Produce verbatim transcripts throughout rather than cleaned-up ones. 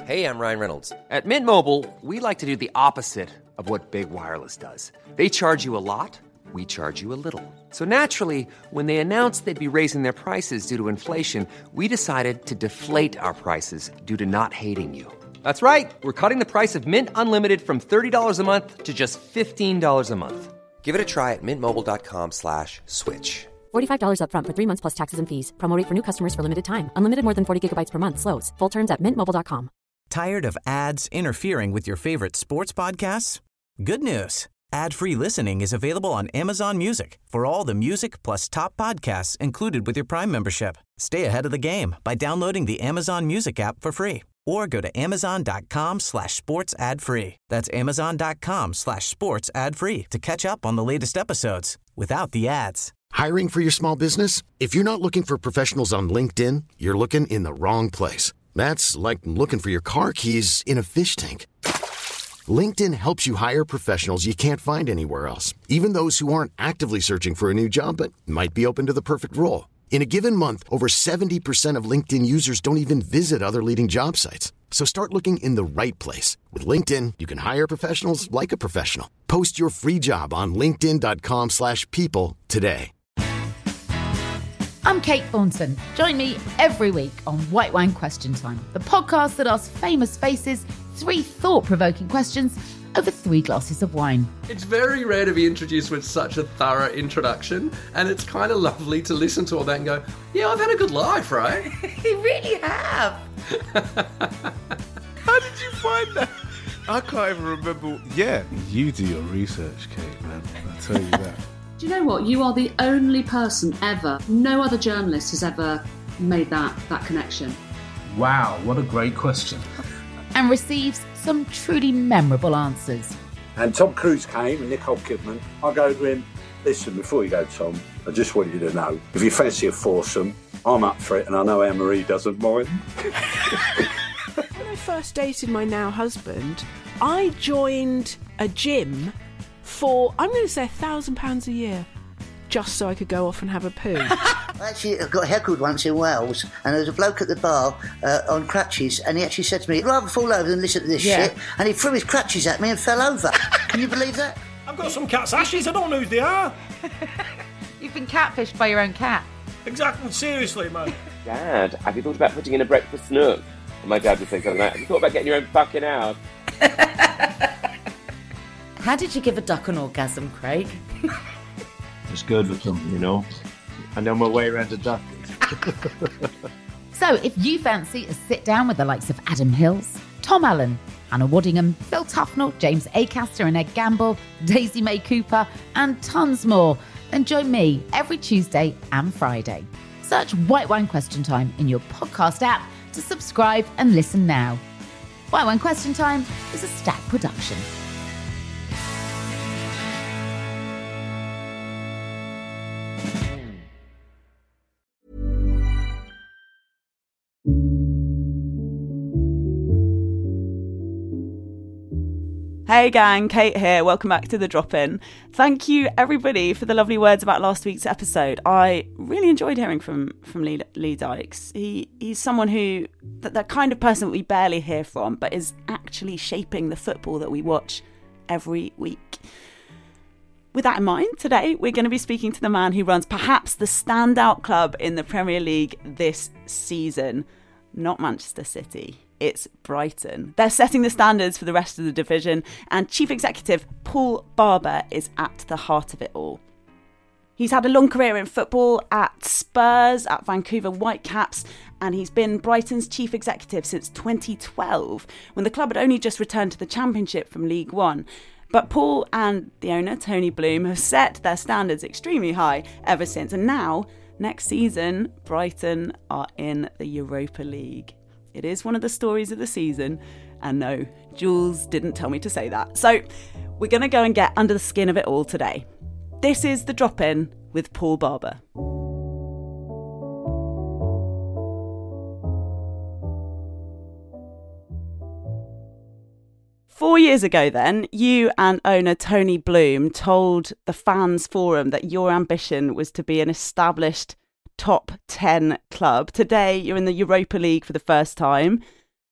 Hey, I'm Ryan Reynolds. At Mint Mobile, we like to do the opposite of what Big Wireless does. They charge you a lot, we charge you a little. So naturally, when they announced they'd be raising their prices due to inflation, we decided to deflate our prices due to not hating you. That's right. We're cutting the price of Mint Unlimited from thirty dollars a month to just fifteen dollars a month. Give it a try at mintmobile.com slash switch. forty-five dollars up front for three months plus taxes and fees. Promo rate for new customers for limited time. Unlimited more than forty gigabytes per month. Slows full terms at mint mobile dot com. Tired of ads interfering with your favorite sports podcasts? Good news. Ad-free listening is available on Amazon Music for all the music plus top podcasts included with your Prime membership. Stay ahead of the game by downloading the Amazon Music app for free or go to amazon.com slash sports ad free. That's amazon.com slash sports ad free to catch up on the latest episodes without the ads. Hiring for your small business? If you're not looking for professionals on LinkedIn, you're looking in the wrong place. That's like looking for your car keys in a fish tank. LinkedIn helps you hire professionals you can't find anywhere else, even those who aren't actively searching for a new job but might be open to the perfect role. In a given month, over seventy percent of LinkedIn users don't even visit other leading job sites. So start looking in the right place. With LinkedIn, you can hire professionals like a professional. Post your free job on linkedin.com slash people today. I'm Kate Thornton. Join me every week on White Wine Question Time, the podcast that asks famous faces three thought-provoking questions over three glasses of wine. It's very rare to be introduced with such a thorough introduction, and it's kind of lovely to listen to all that and go, yeah, I've had a good life, right? You really have. How did you find that? I can't even remember. Yeah, you do your research, Kate, man. I'll tell you that. Do you know what? You are the only person ever, no other journalist has ever made that, that connection. Wow, what a great question. And receives some truly memorable answers. And Tom Cruise came and Nicole Kidman. I go to him, listen, before you go, Tom, I just want you to know, if you fancy a foursome, I'm up for it and I know Anne-Marie doesn't mind. When I first dated my now husband, I joined a gym for, I'm going to say, a thousand pounds a year, just so I could go off and have a poo. I actually got heckled once in Wales, and there was a bloke at the bar uh, on crutches, and he actually said to me, I'd rather fall over than listen to this Yeah. shit, and he threw his crutches at me and fell over. Can you believe that? I've got some cat's ashes, I don't know who they are. You've been catfished by your own cat. Exactly, seriously, man. Dad, have you thought about putting in a breakfast nook? And my dad would say something like, have you thought about getting your own fucking house? How did you give a duck an orgasm, Craig? It's good with them, you know. I know my way around a duck. So if you fancy a sit down with the likes of Adam Hills, Tom Allen, Hannah Waddingham, Phil Tufnell, James Acaster and Ed Gamble, Daisy May Cooper, and tons more, then join me every Tuesday and Friday. Search White Wine Question Time in your podcast app to subscribe and listen now. White Wine Question Time is a Stack production. Hey gang, Kate here. Welcome back to The Drop-In. Thank you everybody for the lovely words about last week's episode. I really enjoyed hearing from from Lee, Lee Dykes. He he's someone who that, that kind of person that we barely hear from, but is actually shaping the football that we watch every week. With that in mind, today we're going to be speaking to the man who runs perhaps the standout club in the Premier League this season. Not Manchester City. It's Brighton. They're setting the standards for the rest of the division, and Chief Executive Paul Barber is at the heart of it all. He's had a long career in football at Spurs, at Vancouver Whitecaps, and he's been Brighton's Chief Executive since twenty twelve, when the club had only just returned to the Championship from League One. But Paul and the owner, Tony Bloom, have set their standards extremely high ever since, and now, next season, Brighton are in the Europa League. It is one of the stories of the season. And no, Jules didn't tell me to say that. So we're going to go and get under the skin of it all today. This is The Drop-In with Paul Barber. Four years ago then, you and owner Tony Bloom told the Fans Forum that your ambition was to be an established top ten club. Today, you're in the Europa League for the first time.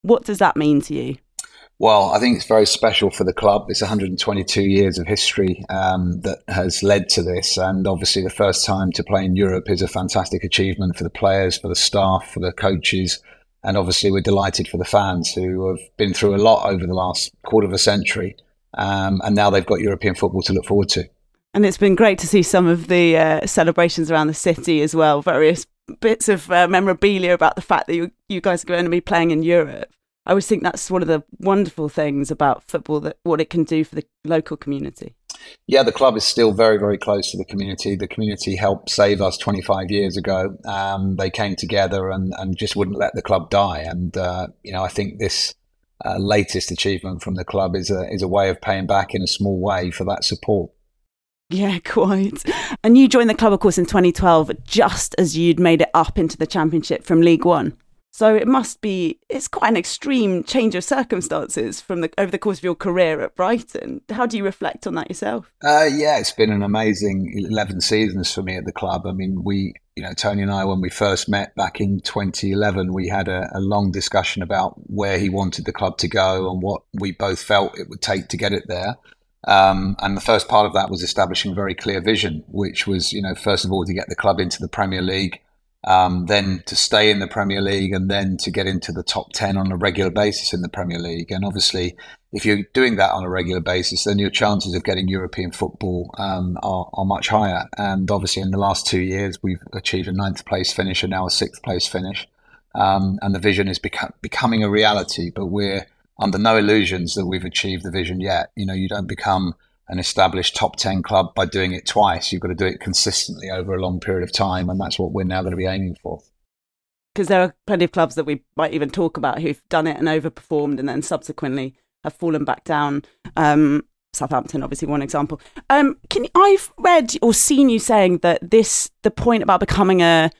What does that mean to you? Well, I think it's very special for the club. It's one hundred twenty-two years of history um, that has led to this. And obviously the first time to play in Europe is a fantastic achievement for the players, for the staff, for the coaches. And obviously we're delighted for the fans who have been through a lot over the last quarter of a century. Um, and now they've got European football to look forward to. And it's been great to see some of the uh, celebrations around the city as well. Various bits of uh, memorabilia about the fact that you, you guys are going to be playing in Europe. I always think that's one of the wonderful things about football, that what it can do for the local community. Yeah, the club is still very, very close to the community. The community helped save us twenty-five years ago. Um, they came together and, and just wouldn't let the club die. And, uh, you know, I think this uh, latest achievement from the club is a, is a way of paying back in a small way for that support. Yeah, quite. And you joined the club, of course, in twenty twelve, just as you'd made it up into the Championship from League One. So it must be, it's quite an extreme change of circumstances from the over the course of your career at Brighton. How do you reflect on that yourself? Uh, yeah, it's been an amazing eleven seasons for me at the club. I mean, we, you know, Tony and I, when we first met back in twenty eleven, we had a, a long discussion about where he wanted the club to go and what we both felt it would take to get it there. Um, and the first part of that was establishing a very clear vision, which was, you know, first of all, to get the club into the Premier League. Um, then to stay in the Premier League, and then to get into the top ten on a regular basis in the Premier League. And obviously, if you're doing that on a regular basis, then your chances of getting European football um, are, are much higher. And obviously, in the last two years, we've achieved a ninth place finish and now a sixth place finish. Um, and the vision is beco- becoming a reality, but we're under no illusions that we've achieved the vision yet. You know, you don't become an established top ten club by doing it twice. You've got to do it consistently over a long period of time, and that's what we're now going to be aiming for. Because there are plenty of clubs that we might even talk about who've done it and overperformed and then subsequently have fallen back down. Um, Southampton, obviously, one example. Um, can I've read or seen you saying that this the point about becoming a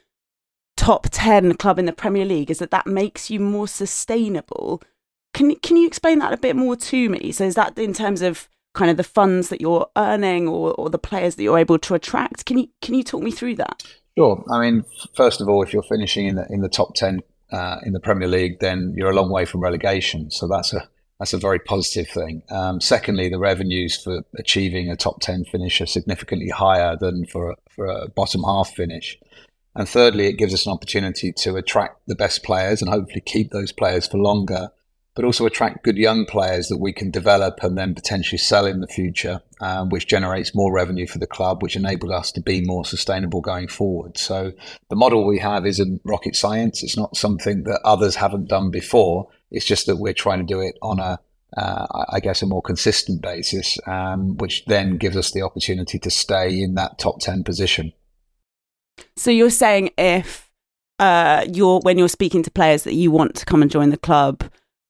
top ten club in the Premier League is that that makes you more sustainable. Can can you explain that a bit more to me? So is that in terms of kind of the funds that you're earning, or, or the players that you're able to attract? Can you can you talk me through that? Sure. I mean, first of all, if you're finishing in the in the top ten uh, in the Premier League, then you're a long way from relegation. So that's a that's a very positive thing. Um, secondly, the revenues for achieving a top ten finish are significantly higher than for a, for a bottom half finish. And thirdly, it gives us an opportunity to attract the best players and hopefully keep those players for longer, but also attract good young players that we can develop and then potentially sell in the future, um, which generates more revenue for the club, which enables us to be more sustainable going forward. So the model we have isn't rocket science. It's not something that others haven't done before. It's just that we're trying to do it on a, uh, I guess, a more consistent basis, um, which then gives us the opportunity to stay in that top ten position. So you're saying if uh, you're when you're speaking to players that you want to come and join the club,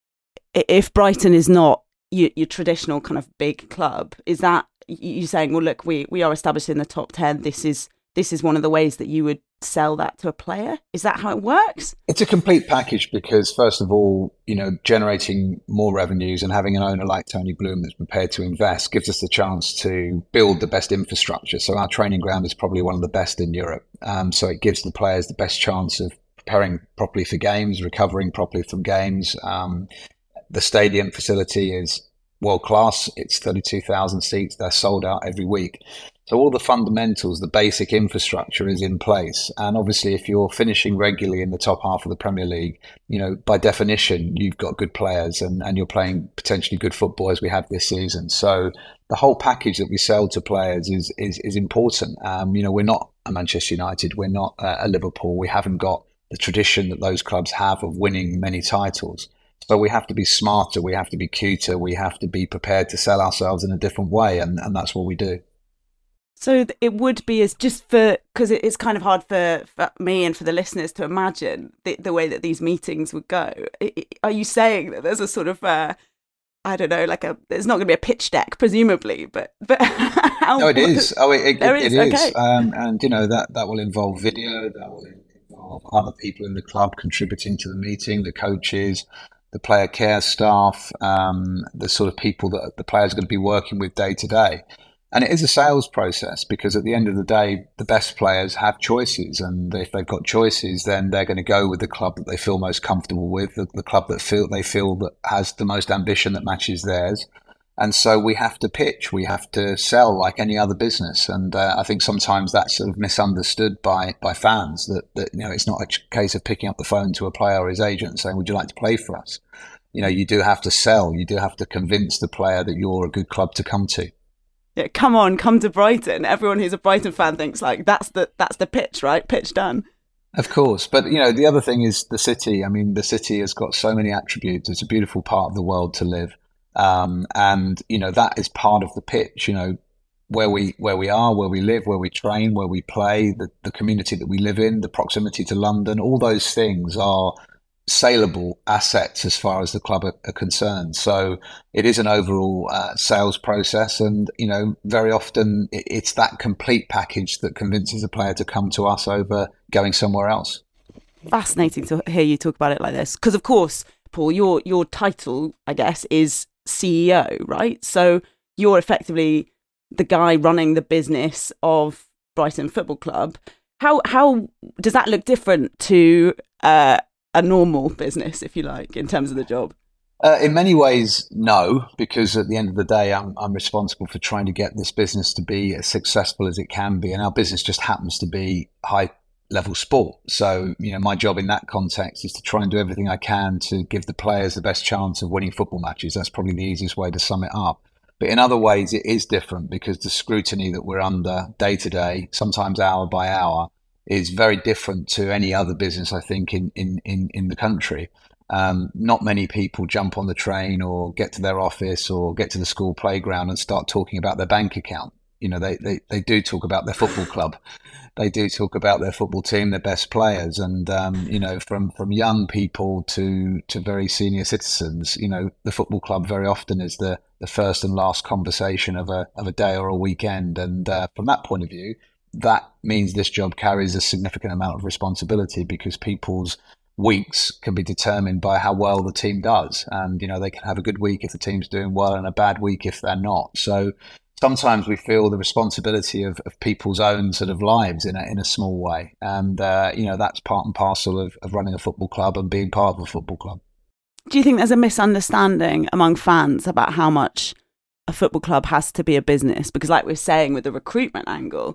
if Brighton is not your, your traditional kind of big club, is that you saying, well, look, we, we are established in the top ten. This is this is one of the ways that you would sell that to a player? Is that how it works? It's a complete package because, first of all, you know, generating more revenues and having an owner like Tony Bloom that's prepared to invest gives us the chance to build the best infrastructure. So our training ground is probably one of the best in Europe. Um, so it gives the players the best chance of preparing properly for games, recovering properly from games. Um, the stadium facility is world class. It's thirty-two thousand seats. They're sold out every week. So all the fundamentals, the basic infrastructure is in place. And obviously, if you're finishing regularly in the top half of the Premier League, you know, by definition, you've got good players and, and you're playing potentially good football as we have this season. So the whole package that we sell to players is is, is important. Um, you know, we're not a Manchester United. We're not a, a Liverpool. We haven't got the tradition that those clubs have of winning many titles. So we have to be smarter. We have to be cuter. We have to be prepared to sell ourselves in a different way. And, and that's what we do. So it would be as just for, because it's kind of hard for, for me and for the listeners to imagine the, the way that these meetings would go. Are you saying that there's a sort of, uh, I don't know, like a, there's not going to be a pitch deck, presumably, but, but how No, it is. Oh, it, it, there it, is. it is. Okay. Um, and, you know, that, that will involve video, that will involve other people in the club contributing to the meeting, the coaches, the player care staff, um, the sort of people that the players are going to be working with day to day. And it is a sales process because at the end of the day, the best players have choices. And if they've got choices, then they're going to go with the club that they feel most comfortable with, the, the club that feel they feel that has the most ambition that matches theirs. And so we have to pitch, we have to sell like any other business. And uh, I think sometimes that's sort of misunderstood by by fans, that, that, you know, it's not a case of picking up the phone to a player or his agent and saying, would you like to play for us? You know, you do have to sell, you do have to convince the player that you're a good club to come to. Yeah, come on, come to Brighton. Everyone who's a Brighton fan thinks like that's the that's the pitch, right? Pitch done. Of course. But, you know, the other thing is the city. I mean, the city has got so many attributes. It's a beautiful part of the world to live. Um, and, you know, that is part of the pitch, you know, where we where we are, where we live, where we train, where we play, the, the community that we live in, the proximity to London. All those things are saleable assets as far as the club are, are concerned. So it is an overall uh, sales process, and you know, very often it, it's that complete package that convinces a player to come to us over going somewhere else. Fascinating to hear you talk about it like this, because of course, Paul, your your title, I guess, is C E O, right? So you're effectively the guy running the business of Brighton Football Club. How how does that look different to uh, a normal business, if you like, in terms of the job? Uh, in many ways, no, because at the end of the day, I'm, I'm responsible for trying to get this business to be as successful as it can be. And our business just happens to be high level sport. So, you know, my job in that context is to try and do everything I can to give the players the best chance of winning football matches. That's probably the easiest way to sum it up. But in other ways, it is different because the scrutiny that we're under day to day, sometimes hour by hour, is very different to any other business, I think, in, in, in, in the country. Um, not many people jump on the train or get to their office or get to the school playground and start talking about their bank account. You know, they, they, they do talk about their football club. They do talk about their football team, their best players. And, um, you know, from, from young people to, to very senior citizens, you know, the football club very often is the, the first and last conversation of a, of a day or a weekend. And uh, from that point of view, that means this job carries a significant amount of responsibility because people's weeks can be determined by how well the team does. And, you know, they can have a good week if the team's doing well and a bad week if they're not. So sometimes we feel the responsibility of, of people's own sort of lives in a, in a small way. And, uh, you know, that's part and parcel of, of running a football club and being part of a football club. Do you think there's a misunderstanding among fans about how much a football club has to be a business? Because like we're saying with the recruitment angle,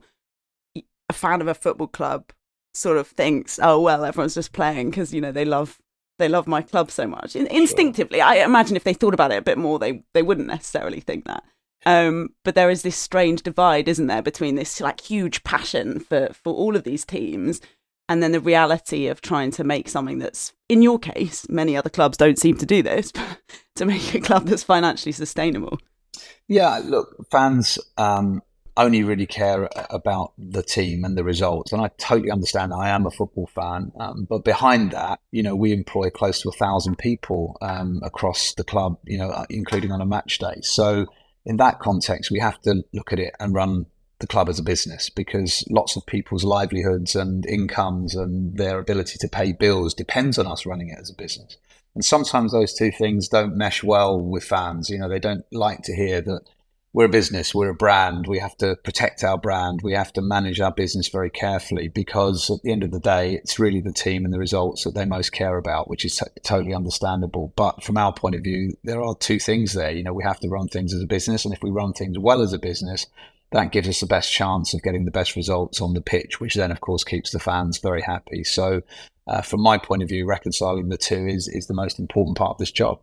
a fan of a football club sort of thinks, oh, well, everyone's just playing because, you know, they love they love my club so much. In- instinctively, I imagine if they thought about it a bit more, they, they wouldn't necessarily think that. Um, but there is this strange divide, isn't there, between this like huge passion for, for all of these teams and then the reality of trying to make something that's, in your case, many other clubs don't seem to do this, to make a club that's financially sustainable. Yeah, look, fans um, only really care about the team and the results. And I totally understand that. I am a football fan. Um, but behind that, you know, we employ close to a thousand people um, across the club, you know, including on a match day. So in that context, we have to look at it and run the club as a business because lots of people's livelihoods and incomes and their ability to pay bills depends on us running it as a business. And sometimes those two things don't mesh well with fans. You know, they don't like to hear that we're a business, we're a brand, we have to protect our brand, we have to manage our business very carefully because at the end of the day, it's really the team and the results that they most care about, which is t- totally understandable. But from our point of view, there are two things there. You know, we have to run things as a business, and if we run things well as a business, that gives us the best chance of getting the best results on the pitch, which then, of course, keeps the fans very happy. So uh, from my point of view, reconciling the two is, is the most important part of this job.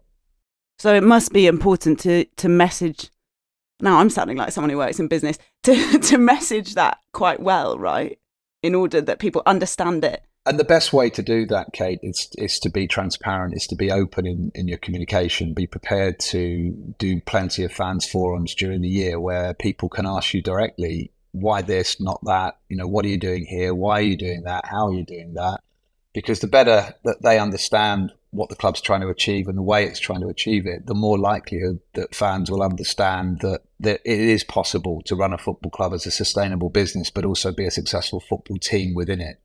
So it must be important to, to message. Now I'm sounding like someone who works in business, to, to message that quite well, right? In order that people understand it. And the best way to do that, Kate, is is to be transparent, is to be open in, in your communication, be prepared to do plenty of fans forums during the year where people can ask you directly, why this, not that, you know, what are you doing here? Why are you doing that? How are you doing that? Because the better that they understand what the club's trying to achieve and the way it's trying to achieve it, the more likelihood that fans will understand that, that it is possible to run a football club as a sustainable business, but also be a successful football team within it.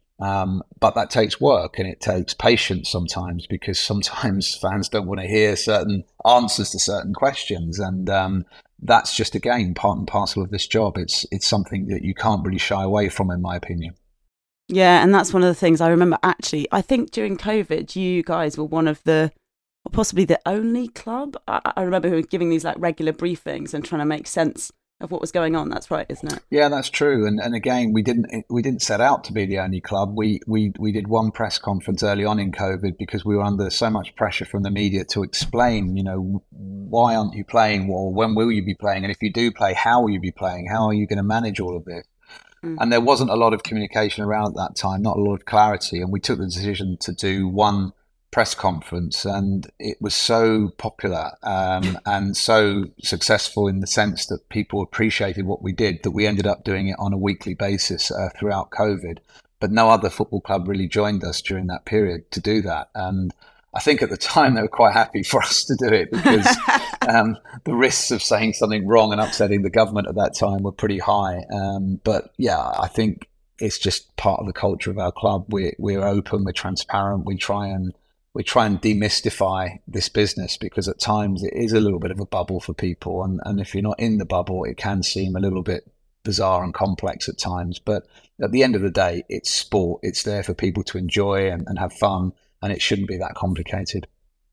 Um, but that takes work and it takes patience sometimes because sometimes fans don't want to hear certain answers to certain questions. And um, that's just, again, part and parcel of this job. It's it's something that you can't really shy away from, in my opinion. Yeah, and that's one of the things I remember, actually. I think during COVID, you guys were one of the, or possibly the only club. I, I remember who were giving these like regular briefings and trying to make sense of what was going on. That's right, isn't it? Yeah, that's true. And and again, we didn't we didn't set out to be the only club. We we we did one press conference early on in COVID because we were under so much pressure from the media to explain, you know, why aren't you playing? Or when will you be playing? And if you do play, how will you be playing? How are you going to manage all of this? Mm. And there wasn't a lot of communication around at that time, not a lot of clarity. And we took the decision to do one press conference, and it was so popular um, and so successful in the sense that people appreciated what we did that we ended up doing it on a weekly basis uh, throughout COVID. But no other football club really joined us during that period to do that. And I think at the time they were quite happy for us to do it because um, the risks of saying something wrong and upsetting the government at that time were pretty high. Um, but yeah, I think it's just part of the culture of our club. We're, we're open, we're transparent, we try and we try and demystify this business because at times it is a little bit of a bubble for people. And, and if you're not in the bubble, it can seem a little bit bizarre and complex at times. But at the end of the day, it's sport. It's there for people to enjoy and, and have fun. And it shouldn't be that complicated.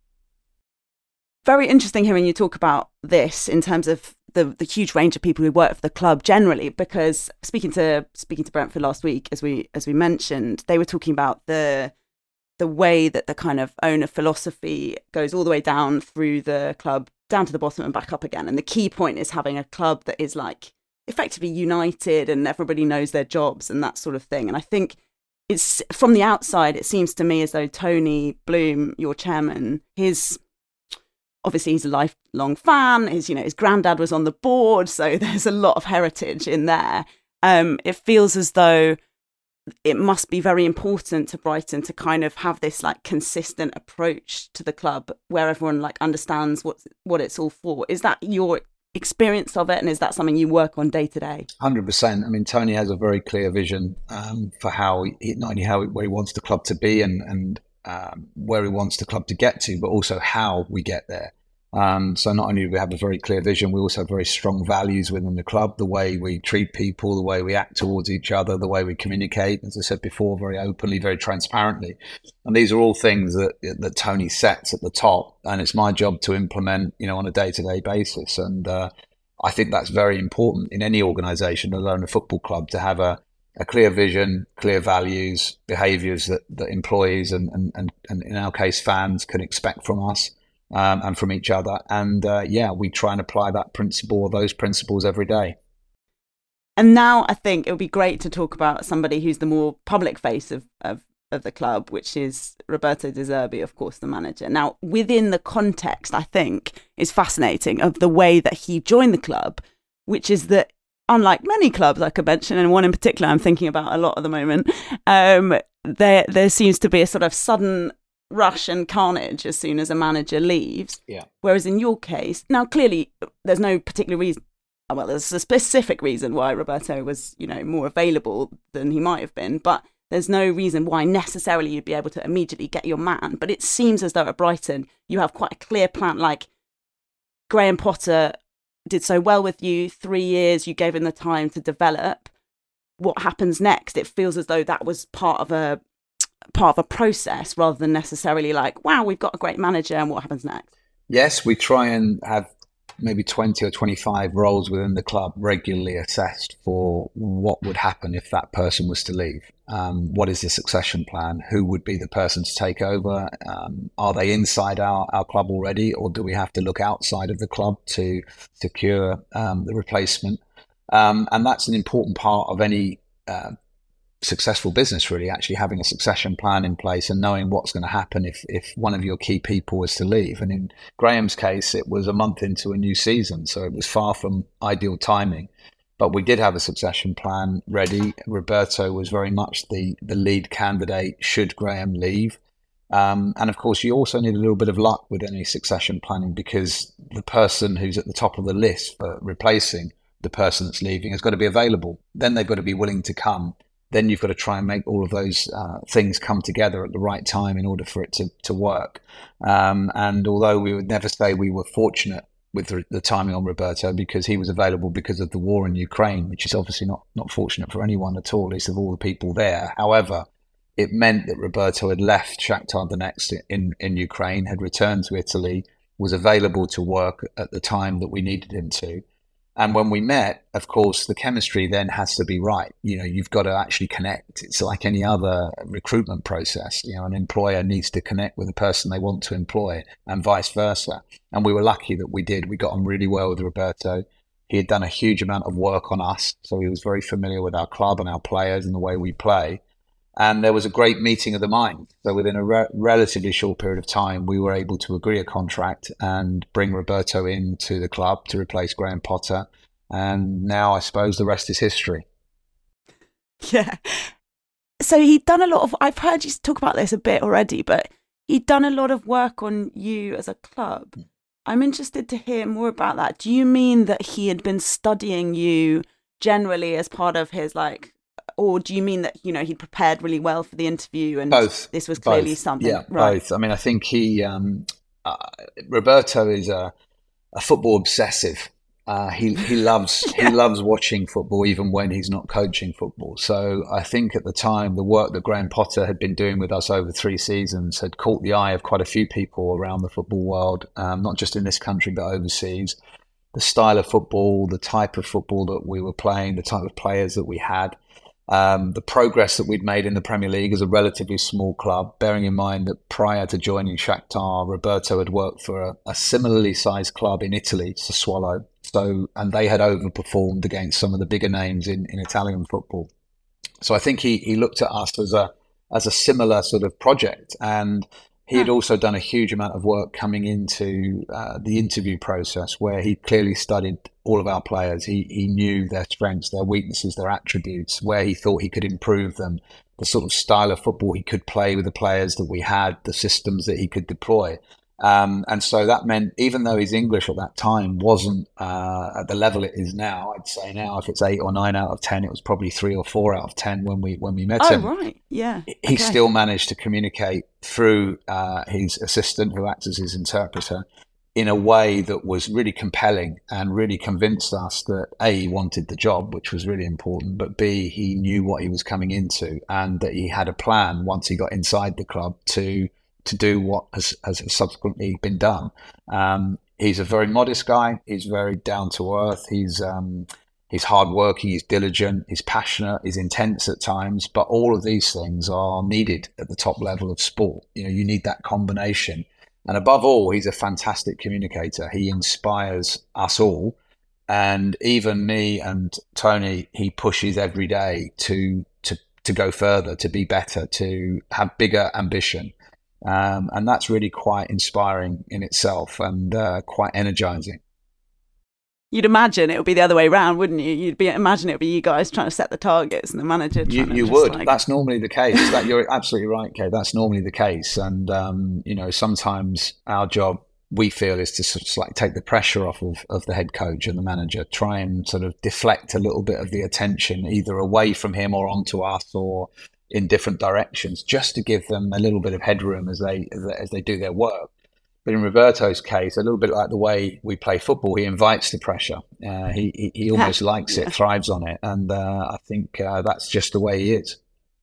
Very interesting hearing you talk about this in terms of the the huge range of people who work for the club generally, because speaking to speaking to Brentford last week, as we as we mentioned, they were talking about the the way that the kind of owner philosophy goes all the way down through the club, down to the bottom and back up again. And the key point is having a club that is like effectively united and everybody knows their jobs and that sort of thing. And I think it's from the outside, it seems to me as though Tony Bloom, your chairman, his obviously he's a lifelong fan. His, you know, his granddad was on the board, so there's a lot of heritage in there. Um, it feels as though it must be very important to Brighton to kind of have this like consistent approach to the club where everyone like understands what what it's all for. Is that your experience of it, and is that something you work on day to day? one hundred percent. I mean, Tony has a very clear vision um, for how he, not only how where he wants the club to be and and um, where he wants the club to get to, but also how we get there. Um, so not only do we have a very clear vision, we also have very strong values within the club, the way we treat people, the way we act towards each other, the way we communicate, as I said before, very openly, very transparently. And these are all things that that Tony sets at the top, and it's my job to implement, you know, on a day-to-day basis. And uh, I think that's very important in any organisation, let alone a football club, to have a, a clear vision, clear values, behaviours that, that employees and, and, and, and in our case fans can expect from us. Um, and from each other. And uh, yeah, we try and apply that principle or those principles every day. And now I think it would be great to talk about somebody who's the more public face of, of, of the club, which is Roberto De Zerbi, of course, the manager. Now, within the context, I think, is fascinating of the way that he joined the club, which is that unlike many clubs I could mention, and one in particular I'm thinking about a lot at the moment, um, there there seems to be a sort of sudden rush and carnage as soon as a manager leaves. Yeah. Whereas in your case, now clearly there's no particular reason, well, there's a specific reason why Roberto was, you know, more available than he might have been, but there's no reason why necessarily you'd be able to immediately get your man. But it seems as though at Brighton you have quite a clear plan, like Graham Potter did so well with you, three years, you gave him the time to develop. What happens next? It feels as though that was part of a part of a process rather than necessarily like, wow, we've got a great manager and what happens next? Yes, we try and have maybe twenty or twenty-five roles within the club regularly assessed for what would happen if that person was to leave. Um, what is the succession plan? Who would be the person to take over? Um, are they inside our, our club already, or do we have to look outside of the club to secure um, the replacement? Um, and that's an important part of any uh, successful business, really, actually having a succession plan in place and knowing what's going to happen if if one of your key people was to leave. And in Graham's case, it was a month into a new season, so it was far from ideal timing. But we did have a succession plan ready. Roberto was very much the the lead candidate should Graham leave. Um, and of course, you also need a little bit of luck with any succession planning, because the person who's at the top of the list for replacing the person that's leaving has got to be available. Then they've got to be willing to come. Then you've got to try and make all of those uh, things come together at the right time in order for it to, to work. Um, and although we would never say we were fortunate with the, the timing on Roberto, because he was available because of the war in Ukraine, which is obviously not, not fortunate for anyone at all, at least of all the people there. However, it meant that Roberto had left Shakhtar Donetsk in, in Ukraine, had returned to Italy, was available to work at the time that we needed him to. And when we met, of course, the chemistry then has to be right. You know, you've got to actually connect. It's like any other recruitment process. You know, an employer needs to connect with the person they want to employ and vice versa. And we were lucky that we did. We got on really well with Roberto. He had done a huge amount of work on us. So he was very familiar with our club and our players and the way we play. And there was a great meeting of the mind. So within a re- relatively short period of time, we were able to agree a contract and bring Roberto into the club to replace Graham Potter. And now I suppose the rest is history. Yeah. So he'd done a lot of, I've heard you talk about this a bit already, but he'd done a lot of work on you as a club. I'm interested to hear more about that. Do you mean that he had been studying you generally as part of his like, or do you mean that, you know, he'd prepared really well for the interview and both. This was clearly both. something? Yeah, right. both. I mean, I think he, um, uh, Roberto is a, a football obsessive. Uh, he he loves yeah. he loves watching football even when he's not coaching football. So I think at the time the work that Graham Potter had been doing with us over three seasons had caught the eye of quite a few people around the football world, um, not just in this country but overseas. The style of football, the type of football that we were playing, the type of players that we had. Um, the progress that we'd made in the Premier League as a relatively small club, bearing in mind that prior to joining Shakhtar, Roberto had worked for a, a similarly sized club in Italy, Sassuolo. So, and they had overperformed against some of the bigger names in, in Italian football. So I think he, he looked at us as a as a similar sort of project, and he had also done a huge amount of work coming into uh, the interview process, where he clearly studied all of our players. He he knew their strengths, their weaknesses, their attributes, where he thought he could improve them, the sort of style of football he could play with the players that we had, the systems that he could deploy. Um, and so that meant, even though his English at that time wasn't uh, at the level it is now, I'd say now if it's eight or nine out of ten, it was probably three or four out of ten when we when we met oh, him. Oh, right, yeah. He okay. still managed to communicate through uh, his assistant, who acts as his interpreter, in a way that was really compelling and really convinced us that A, he wanted the job, which was really important, but B, he knew what he was coming into and that he had a plan once he got inside the club to to do what has, has subsequently been done. Um, he's a very modest guy. He's very down to earth. He's um, he's hardworking. He's diligent. He's passionate. He's intense at times. But all of these things are needed at the top level of sport. You know, you need that combination. And above all, he's a fantastic communicator. He inspires us all. And even me and Tony, he pushes every day to to to go further, to be better, to have bigger ambition. Um, and that's really quite inspiring in itself and uh, quite energizing. You'd imagine it would be the other way around, wouldn't you? You'd be imagine it would be you guys trying to set the targets and the manager trying you, to you just would. Like... That's normally the case. That you're absolutely right, Kate. That's normally the case. And um, you know, sometimes our job, we feel, is to sort of like take the pressure off of, of the head coach and the manager, try and sort of deflect a little bit of the attention either away from him or onto us, or in different directions, just to give them a little bit of headroom as they as they do their work. But in Roberto's case, a little bit like the way we play football, he invites the pressure. Uh, he, he he almost likes it, thrives on it, and uh, I think uh, that's just the way he is.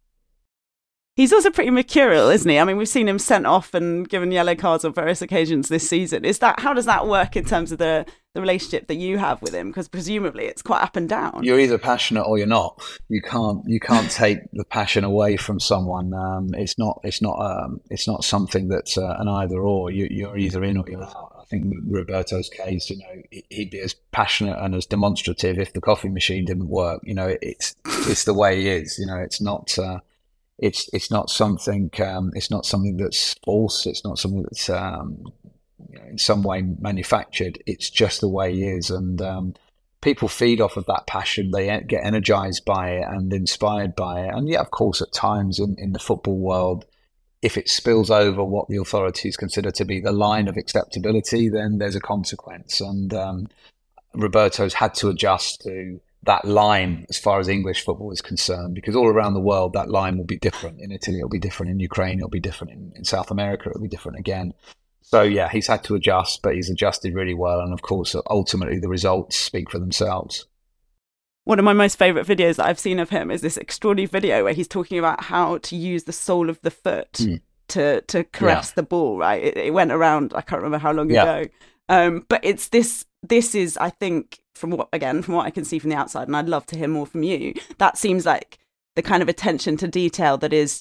He's also pretty mercurial, isn't he? I mean, we've seen him sent off and given yellow cards on various occasions this season. Is that how does that work in terms of the, the relationship that you have with him? Because presumably it's quite up and down. You're either passionate or you're not. You can't you can't take the passion away from someone. Um, it's not it's not um, it's not something that's uh, an either or. You, you're either in or you're out. I think in Roberto's case, you know, he'd be as passionate and as demonstrative if the coffee machine didn't work. You know, it's it's the way he is. You know, it's not. Uh, It's it's not something um, it's not something that's false. It's not something that's um, you know, in some way manufactured. It's just the way he is, and um, people feed off of that passion. They get energized by it and inspired by it. And yeah, of course, at times in, in the football world, if it spills over what the authorities consider to be the line of acceptability, then there's a consequence. And um, Roberto's had to adjust to that line as far as English football is concerned, because all around the world that line will be different. In Italy it'll be different, in Ukraine it'll be different, in, in South America it'll be different again. So yeah, he's had to adjust, but he's adjusted really well. And of course, ultimately the results speak for themselves. One of my most favourite videos that I've seen of him is this extraordinary video where he's talking about how to use the sole of the foot mm. to, to caress yeah. the ball, right? It, it went around, I can't remember how long yeah. ago. Um, but it's this, this is, I think, from what, again, from what I can see from the outside, and I'd love to hear more from you, that seems like the kind of attention to detail that is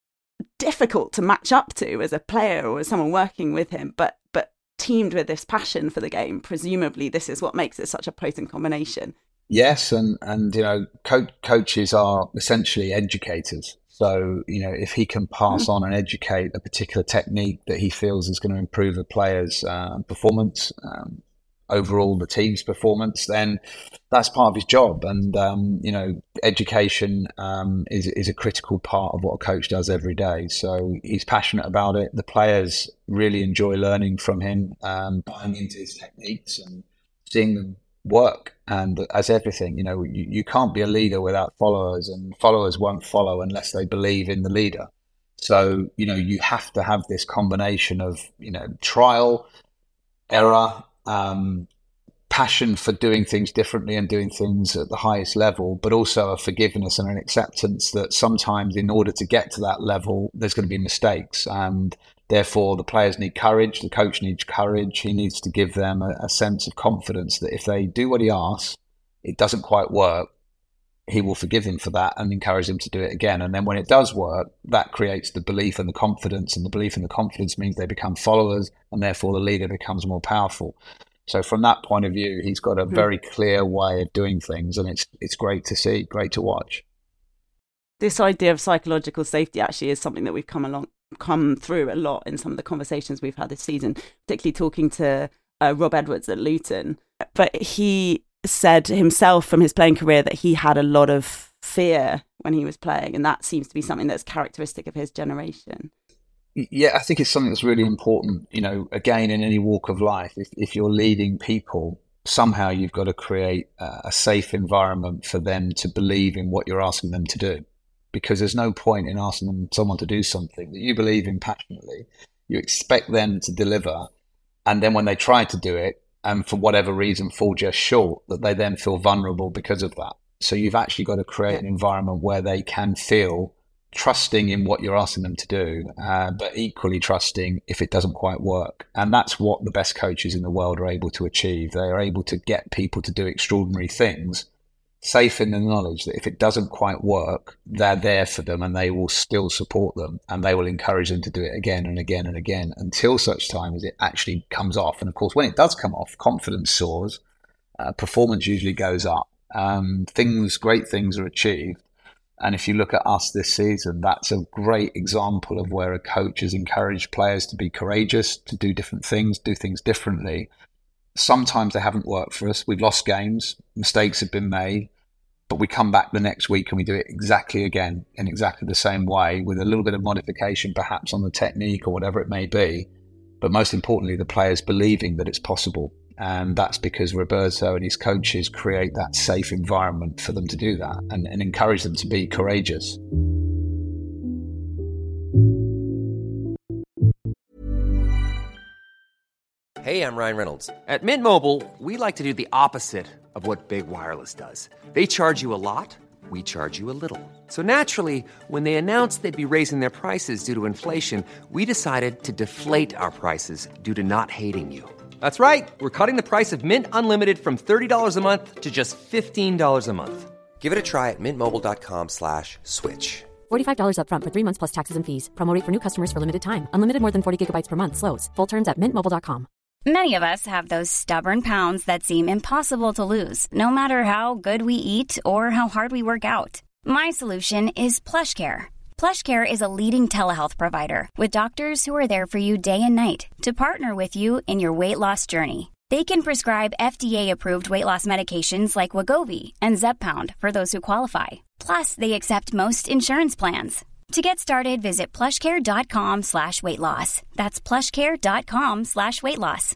difficult to match up to as a player or as someone working with him, but but teamed with this passion for the game. Presumably this is what makes it such a potent combination. Yes, and and you know, co- coaches are essentially educators. So you know, if he can pass on and educate a particular technique that he feels is going to improve a player's uh, performance, um, overall the team's performance, then that's part of his job. And um, you know, education um, is is a critical part of what a coach does every day. So he's passionate about it. The players really enjoy learning from him, um, buying into his techniques and seeing them work. And as everything, you know, you, you can't be a leader without followers, and followers won't follow unless they believe in the leader. So you know, you have to have this combination of, you know, trial, error, um, passion for doing things differently and doing things at the highest level, but also a forgiveness and an acceptance that sometimes in order to get to that level, there's going to be mistakes. And therefore the players need courage, the coach needs courage. He needs to give them a, a sense of confidence that if they do what he asks, it doesn't quite work, he will forgive him for that and encourage them to do it again. And then when it does work, that creates the belief and the confidence, and the belief and the confidence means they become followers, and therefore the leader becomes more powerful. So from that point of view, he's got a very clear way of doing things, and it's it's great to see, great to watch. This idea of psychological safety actually is something that we've come along, come through a lot in some of the conversations we've had this season, particularly talking to uh, Rob Edwards at Luton. But he said himself from his playing career that he had a lot of fear when he was playing, and that seems to be something that's characteristic of his generation. Yeah, I think it's something that's really important. You know, again, in any walk of life, if, if you're leading people, somehow you've got to create a, a safe environment for them to believe in what you're asking them to do. Because there's no point in asking them, someone to do something that you believe in passionately. You expect them to deliver, and then when they try to do it, and for whatever reason fall just short, that they then feel vulnerable because of that. So you've actually got to create an environment where they can feel trusting in what you're asking them to do, uh, but equally trusting if it doesn't quite work. And that's what the best coaches in the world are able to achieve. They are able to get people to do extraordinary things, safe in the knowledge that if it doesn't quite work, they're there for them and they will still support them, and they will encourage them to do it again and again and again until such time as it actually comes off. And of course, when it does come off, confidence soars, uh, performance usually goes up, um, things, great things are achieved. And if you look at us this season, that's a great example of where a coach has encouraged players to be courageous, to do different things, do things differently. Sometimes they haven't worked for us. We've lost games, mistakes have been made, but we come back the next week and we do it exactly again in exactly the same way, with a little bit of modification perhaps on the technique or whatever it may be. But most importantly, the players believing that it's possible. And that's because Roberto and his coaches create that safe environment for them to do that, and, and encourage them to be courageous. Hey, I'm Ryan Reynolds. At Mint Mobile, we like to do the opposite of what Big Wireless does. They charge you a lot, we charge you a little. So naturally, when they announced they'd be raising their prices due to inflation, we decided to deflate our prices due to not hating you. That's right. We're cutting the price of Mint Unlimited from thirty dollars a month to just fifteen dollars a month. Give it a try at mintmobile.com slash switch. forty-five dollars up front for three months plus taxes and fees. Promo rate for new customers for limited time. Unlimited more than forty gigabytes per month. Slows full terms at mint mobile dot com. Many of us have those stubborn pounds that seem impossible to lose, no matter how good we eat or how hard we work out. My solution is PlushCare. PlushCare is a leading telehealth provider with doctors who are there for you day and night to partner with you in your weight loss journey. They can prescribe F D A-approved weight loss medications like Wegovy and Zepbound for those who qualify. Plus, they accept most insurance plans. To get started, visit plushcare.com slash weight loss. That's plushcare.com slash weight loss.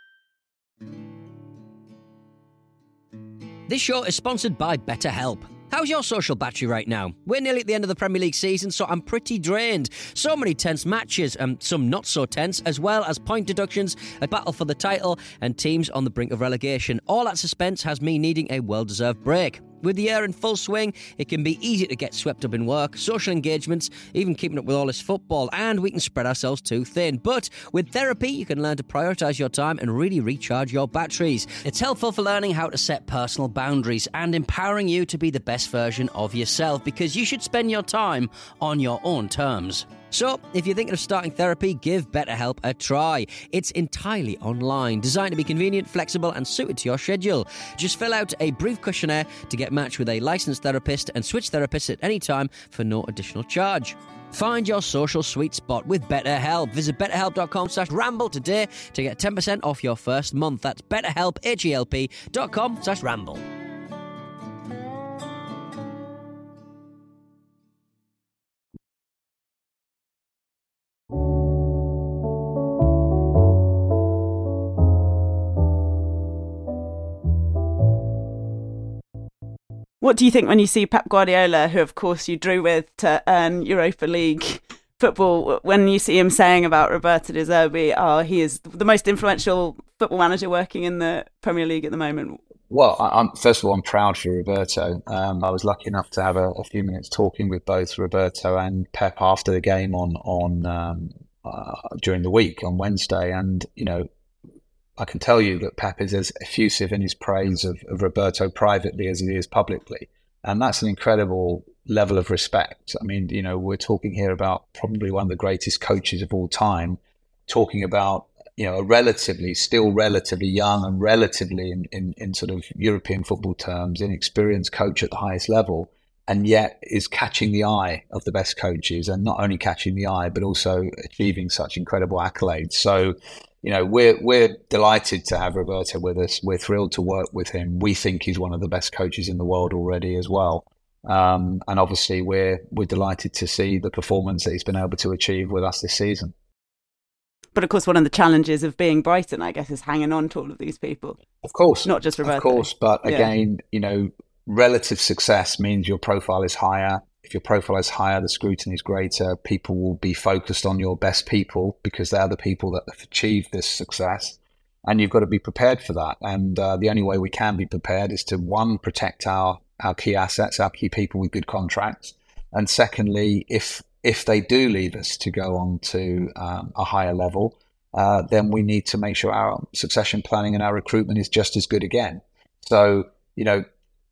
This show is sponsored by BetterHelp. How's your social battery right now? We're nearly at the end of the Premier League season, so I'm pretty drained. So many tense matches, and some not so tense, as well as point deductions, a battle for the title, and teams on the brink of relegation. All that suspense has me needing a well-deserved break. With the year in full swing, it can be easy to get swept up in work, social engagements, even keeping up with all this football, and we can spread ourselves too thin. But with therapy, you can learn to prioritise your time and really recharge your batteries. It's helpful for learning how to set personal boundaries and empowering you to be the best version of yourself, because you should spend your time on your own terms. So, if you're thinking of starting therapy, give BetterHelp a try. It's entirely online, designed to be convenient, flexible, and suited to your schedule. Just fill out a brief questionnaire to get matched with a licensed therapist and switch therapists at any time for no additional charge. Find your social sweet spot with BetterHelp. Visit betterhelp.com slash ramble today to get ten percent off your first month. That's betterhelp, H-E-L-P dot com slash ramble. What do you think when you see Pep Guardiola, who of course you drew with to earn Europa League football, when you see him saying about Roberto De Zerbi, oh, he is the most influential football manager working in the Premier League at the moment? Well, I'm, first of all, I'm proud for Roberto. Um, I was lucky enough to have a, a few minutes talking with both Roberto and Pep after the game on on um, uh, during the week on Wednesday, and you know, I can tell you that Pep is as effusive in his praise of, of Roberto privately as he is publicly. And that's an incredible level of respect. I mean, you know, we're talking here about probably one of the greatest coaches of all time, talking about, you know, a relatively, still relatively young and relatively in, in, in sort of European football terms, inexperienced coach at the highest level, and yet is catching the eye of the best coaches, and not only catching the eye, but also achieving such incredible accolades. So, you know, we're we're delighted to have Roberto with us. We're thrilled to work with him. We think he's one of the best coaches in the world already as well. Um, and obviously, we're we're delighted to see the performance that he's been able to achieve with us this season. But of course, one of the challenges of being Brighton, I guess, is hanging on to all of these people. Of course, not just Roberto. Of course, but Yeah. again, you know, relative success means your profile is higher. If your profile is higher, the scrutiny is greater. People will be focused on your best people because they're the people that have achieved this success. And you've got to be prepared for that. And uh, the only way we can be prepared is to, one, protect our, our key assets, our key people with good contracts. And secondly, if if they do leave us to go on to um, a higher level, uh, then we need to make sure our succession planning and our recruitment is just as good again. So, you know,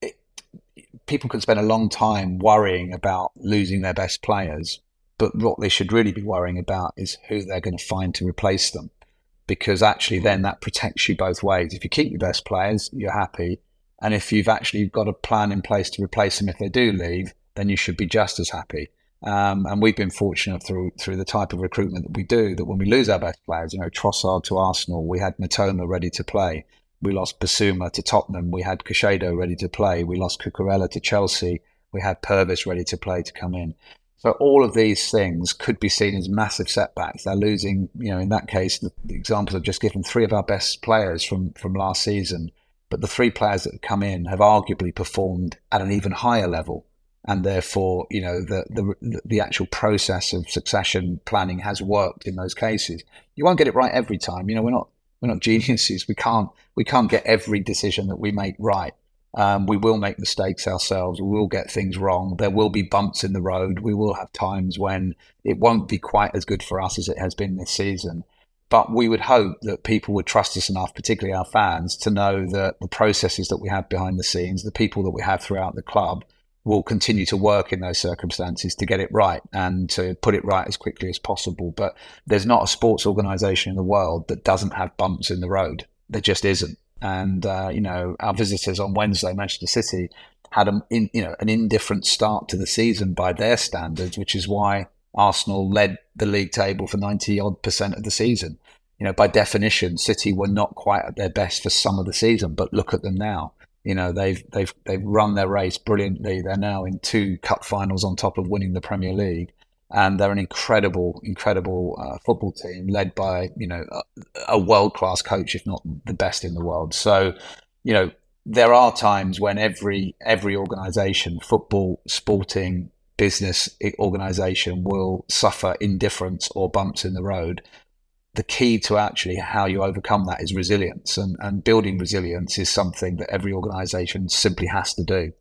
people can spend a long time worrying about losing their best players, but what they should really be worrying about is who they're going to find to replace them, because actually then that protects you both ways. If you keep your best players, you're happy, and if you've actually got a plan in place to replace them if they do leave, then you should be just as happy. Um, and we've been fortunate through through the type of recruitment that we do, that when we lose our best players, you know, Trossard to Arsenal, we had Matoma ready to play. We lost Basuma to Tottenham. We had Caicedo ready to play. We lost Cucurella to Chelsea. We had Purvis ready to play to come in. So all of these things could be seen as massive setbacks. They're losing, you know, in that case, the, the examples I've just given, three of our best players from, from last season. But the three players that have come in have arguably performed at an even higher level. And therefore, you know, the, the the actual process of succession planning has worked in those cases. You won't get it right every time. You know, we're not we're not geniuses. We can't we can't get every decision that we make right. Um, we will make mistakes ourselves. We will get things wrong. There will be bumps in the road. We will have times when it won't be quite as good for us as it has been this season. But we would hope that people would trust us enough, particularly our fans, to know that the processes that we have behind the scenes, the people that we have throughout the club, will continue to work in those circumstances to get it right and to put it right as quickly as possible. But there's not a sports organisation in the world that doesn't have bumps in the road. There just isn't. And, uh, you know, our visitors on Wednesday, Manchester City, had a, in, you know, an indifferent start to the season by their standards, which is why Arsenal led the league table for ninety odd percent of the season. You know, by definition, City were not quite at their best for some of the season, but look at them now. You know, they've they've they've run their race brilliantly. They're now in two cup finals on top of winning the Premier League, and they're an incredible, incredible uh, football team led by, you know, a, a world class coach, if not the best in the world. So, you know, there are times when every every organisation, football, sporting, business organisation, will suffer indifference or bumps in the road. The key to actually how you overcome that is resilience, and, and building resilience is something that every organisation simply has to do.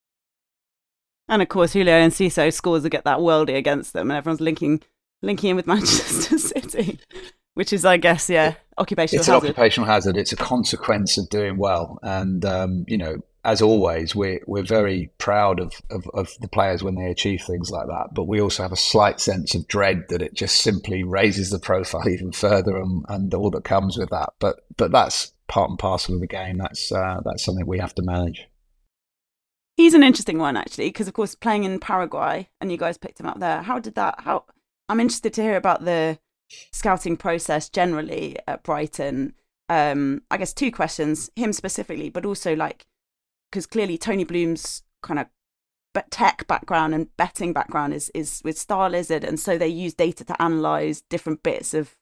And of course, Julio Enciso scores to get that worldie against them, and everyone's linking linking in with Manchester City, which is, I guess, yeah, occupational it's hazard. It's an occupational hazard. It's a consequence of doing well. And, um, you know, as always, we're, we're very proud of, of, of the players when they achieve things like that. But we also have a slight sense of dread that it just simply raises the profile even further, and, and all that comes with that. But but that's part and parcel of the game. That's uh, that's something we have to manage. He's an interesting one, actually, because, of course, playing in Paraguay, and you guys picked him up there. How did that... How I'm interested to hear about the scouting process generally at Brighton. Um, I guess two questions, him specifically, but also, like, because clearly Tony Bloom's kind of tech background and betting background is, is with Star Lizard, and so they use data to analyse different bits of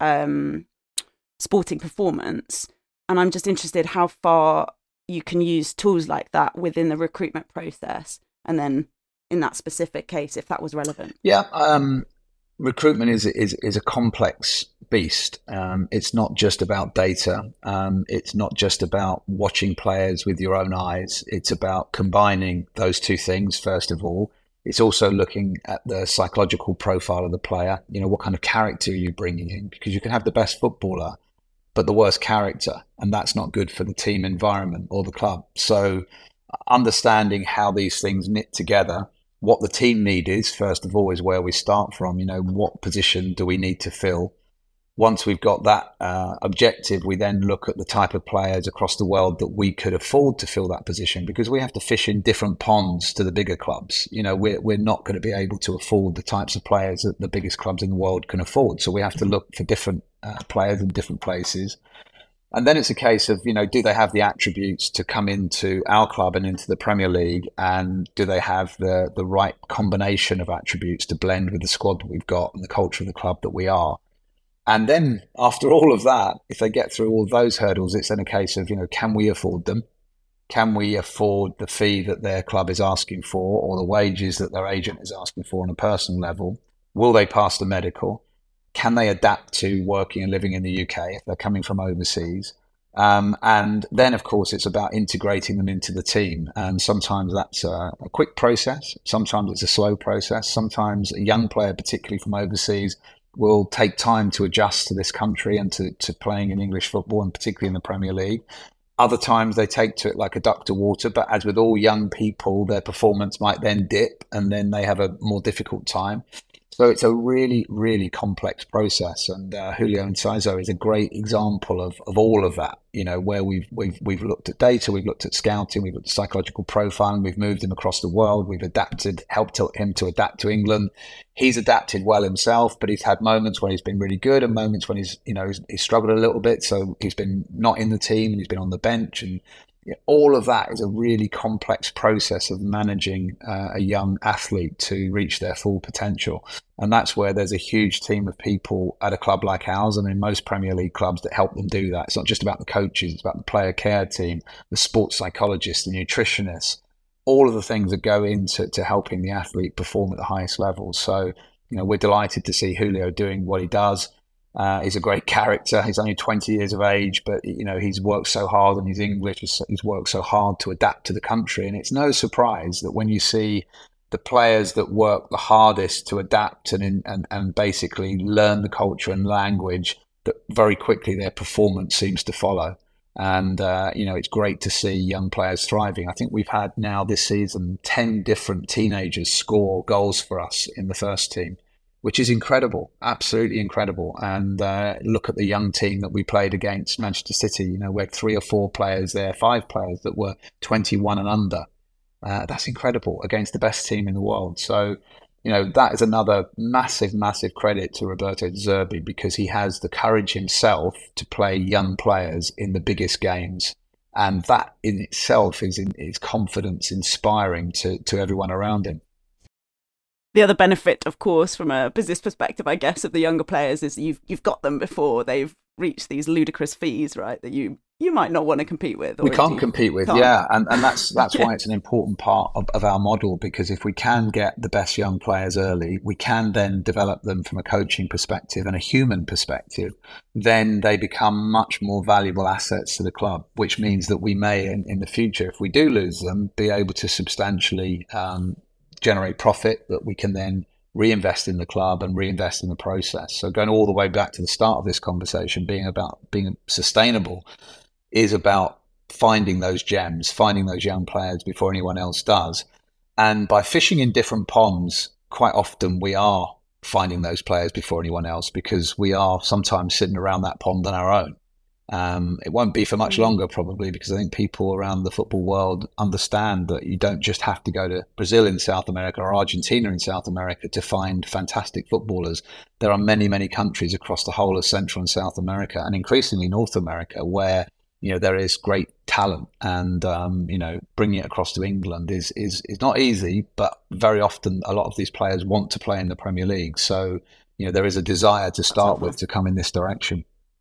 um, sporting performance. And I'm just interested how far you can use tools like that within the recruitment process, and then in that specific case, if that was relevant. Yeah, um, recruitment is is is a complex beast. Um, it's not just about data. Um, it's not just about watching players with your own eyes. It's about combining those two things, first of all. It's also looking at the psychological profile of the player. You know, what kind of character are you bringing in? Because you can have the best footballer, but the worst character, and that's not good for the team environment or the club. So understanding how these things knit together, what the team need is, first of all, is where we start from. You know, what position do we need to fill? Once we've got that uh, objective, we then look at the type of players across the world that we could afford to fill that position, because we have to fish in different ponds to the bigger clubs. You know, we're, we're not going to be able to afford the types of players that the biggest clubs in the world can afford. So we have to look for different uh, players in different places. And then it's a case of, you know, do they have the attributes to come into our club and into the Premier League? And do they have the, the right combination of attributes to blend with the squad that we've got and the culture of the club that we are? And then after all of that, if they get through all those hurdles, it's then a case of, you know, can we afford them? Can we afford the fee that their club is asking for, or the wages that their agent is asking for on a personal level? Will they pass the medical? Can they adapt to working and living in the U K if they're coming from overseas? Um, and then, of course, it's about integrating them into the team. And sometimes that's a, a quick process. Sometimes it's a slow process. Sometimes a young player, particularly from overseas, will take time to adjust to this country and to, to playing in English football, and particularly in the Premier League. Other times they take to it like a duck to water, but as with all young people, their performance might then dip and then they have a more difficult time. So it's a really, really complex process, and uh, Julio Enciso is a great example of, of all of that. You know, where we've we've we've looked at data, we've looked at scouting, we've looked at psychological profiling, we've moved him across the world, we've adapted, helped him to adapt to England. He's adapted well himself, but he's had moments when he's been really good and moments when he's you know he's, he's struggled a little bit. So he's been not in the team and he's been on the bench, and yeah, all of that is a really complex process of managing uh, a young athlete to reach their full potential. And that's where there's a huge team of people at a club like ours and in most Premier League clubs that help them do that. It's not just about the coaches, it's about the player care team, the sports psychologists, the nutritionists, all of the things that go into to helping the athlete perform at the highest level. So, you know, we're delighted to see Julio doing what he does. Uh, he's a great character. He's only twenty years of age, but you know he's worked so hard, and his English, he's worked so hard to adapt to the country. And it's no surprise that when you see the players that work the hardest to adapt and and, and basically learn the culture and language, that very quickly their performance seems to follow. And uh, you know it's great to see young players thriving. I think we've had now this season ten different teenagers score goals for us in the first team, which is incredible, absolutely incredible. And uh, look at the young team that we played against Manchester City. You know, we had three or four players there, five players that were twenty-one and under. Uh, that's incredible against the best team in the world. So, you know, that is another massive, massive credit to Roberto De Zerbi, because he has the courage himself to play young players in the biggest games. And that in itself is, in, is confidence inspiring to, to everyone around him. The other benefit, of course, from a business perspective, I guess, of the younger players is you've you've got them before they've reached these ludicrous fees, right? That you you might not want to compete with. Or we can't indeed compete with, can't. yeah, and and that's that's why it's an important part of, of our model, because if we can get the best young players early, we can then develop them from a coaching perspective and a human perspective. Then they become much more valuable assets to the club, which means that we may, in, in the future, if we do lose them, be able to substantially um, generate profit that we can then reinvest in the club and reinvest in the process. So going all the way back to the start of this conversation, being about being sustainable, is about finding those gems, finding those young players before anyone else does. And by fishing in different ponds, quite often we are finding those players before anyone else, because we are sometimes sitting around that pond on our own. Um, it won't be for much longer, probably, because I think people around the football world understand that you don't just have to go to Brazil in South America or Argentina in South America to find fantastic footballers. There are many, many countries across the whole of Central and South America, and increasingly North America, where you know there is great talent, and um, you know bringing it across to England is is is not easy. But very often, a lot of these players want to play in the Premier League, so you know there is a desire to start with to come in this direction.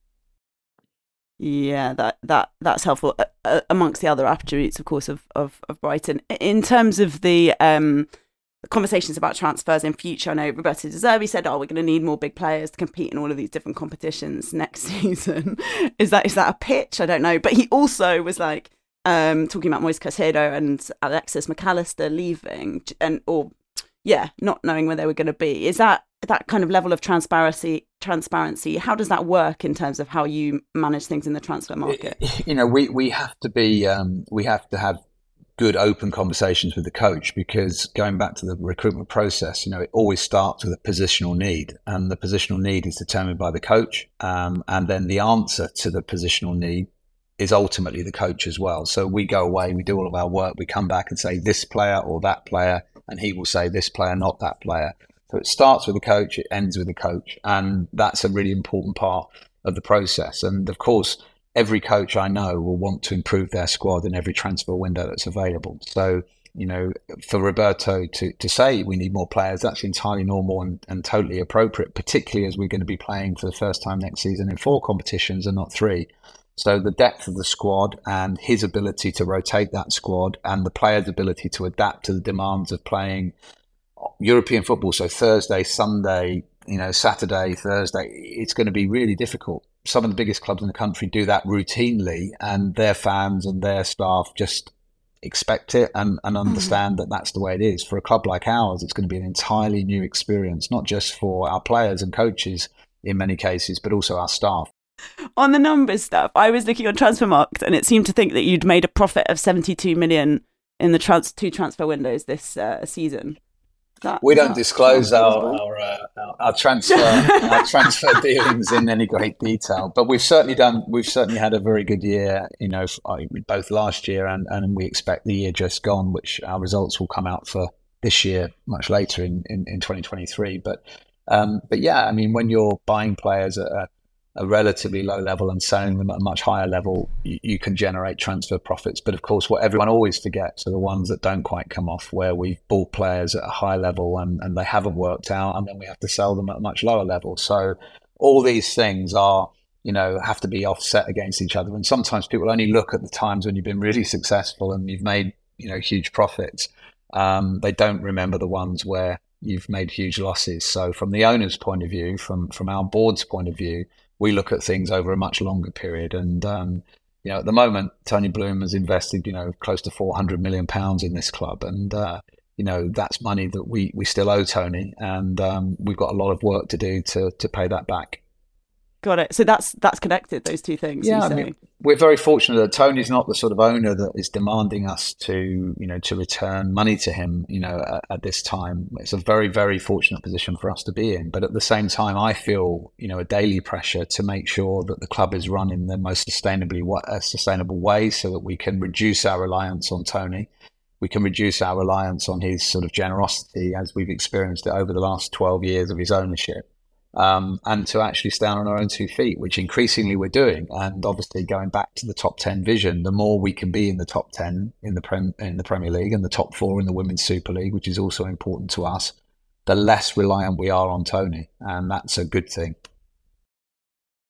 Yeah, that that that's helpful. Uh, uh, amongst the other attributes, of course, of of, of Brighton, in terms of the um. conversations about transfers in future. I know Roberto De Zerbi said, oh, we're going to need more big players to compete in all of these different competitions next season. Is that is that a pitch? I don't know. But he also was like um, talking about Moise Caicedo and Alexis McAllister leaving and or yeah, not knowing where they were going to be. Is that that kind of level of transparency transparency? How does that work in terms of how you manage things in the transfer market? You know, we, we have to be um, we have to have good open conversations with the coach, because going back to the recruitment process, you know, it always starts with a positional need, and the positional need is determined by the coach. Um, and then the answer to the positional need is ultimately the coach as well. So we go away, we do all of our work, we come back and say this player or that player, and he will say this player, not that player. So it starts with the coach, it ends with the coach. And that's a really important part of the process. And of course, every coach I know will want to improve their squad in every transfer window that's available. So, you know, for Roberto to, to say we need more players, that's entirely normal and, and totally appropriate, particularly as we're going to be playing for the first time next season in four competitions and not three. So the depth of the squad and his ability to rotate that squad and the players' ability to adapt to the demands of playing European football, so Thursday, Sunday, you know, Saturday, Thursday, it's going to be really difficult. Some of the biggest clubs in the country do that routinely, and their fans and their staff just expect it and, and understand that that's the way it is. For a club like ours, it's going to be an entirely new experience, not just for our players and coaches in many cases, but also our staff. On the numbers stuff, I was looking on Transfermarkt, and it seemed to think that you'd made a profit of seventy-two million in the trans- two transfer windows this uh, season. That, we don't disclose our our, uh, our transfer our transfer dealings in any great detail, but we've certainly done. We've certainly had a very good year, you know, both last year and, and we expect the year just gone, which our results will come out for this year much later in, in, in twenty twenty-three. But um, but yeah, I mean, when you're buying players at a, a relatively low level and selling them at a much higher level, you, you can generate transfer profits. But of course, what everyone always forgets are the ones that don't quite come off, where we've bought players at a high level and, and they haven't worked out, and then we have to sell them at a much lower level. So all these things are, you know, have to be offset against each other. And sometimes people only look at the times when you've been really successful and you've made, you know, huge profits. Um, they don't remember the ones where you've made huge losses. So from the owner's point of view, from from our board's point of view, we look at things over a much longer period. And, um, you know, at the moment, Tony Bloom has invested, you know, close to four hundred million pounds in this club. And, uh, you know, that's money that we, we still owe Tony. And um, we've got a lot of work to do to to pay that back. Got it. So that's that's connected, those two things. Yeah, I mean, we're very fortunate that Tony's not the sort of owner that is demanding us to, you know, to return money to him, you know, at, at this time. It's a very, very fortunate position for us to be in. But at the same time, I feel, you know, a daily pressure to make sure that the club is run in the most sustainably uh, sustainable way, so that we can reduce our reliance on Tony. We can reduce our reliance on his sort of generosity as we've experienced it over the last twelve years of his ownership. Um, and to actually stand on our own two feet, which increasingly we're doing. And obviously, going back to the top ten vision, the more we can be in the top ten in the Prem- in the Premier League and the top four in the Women's Super League, which is also important to us, the less reliant we are on Tony. And that's a good thing.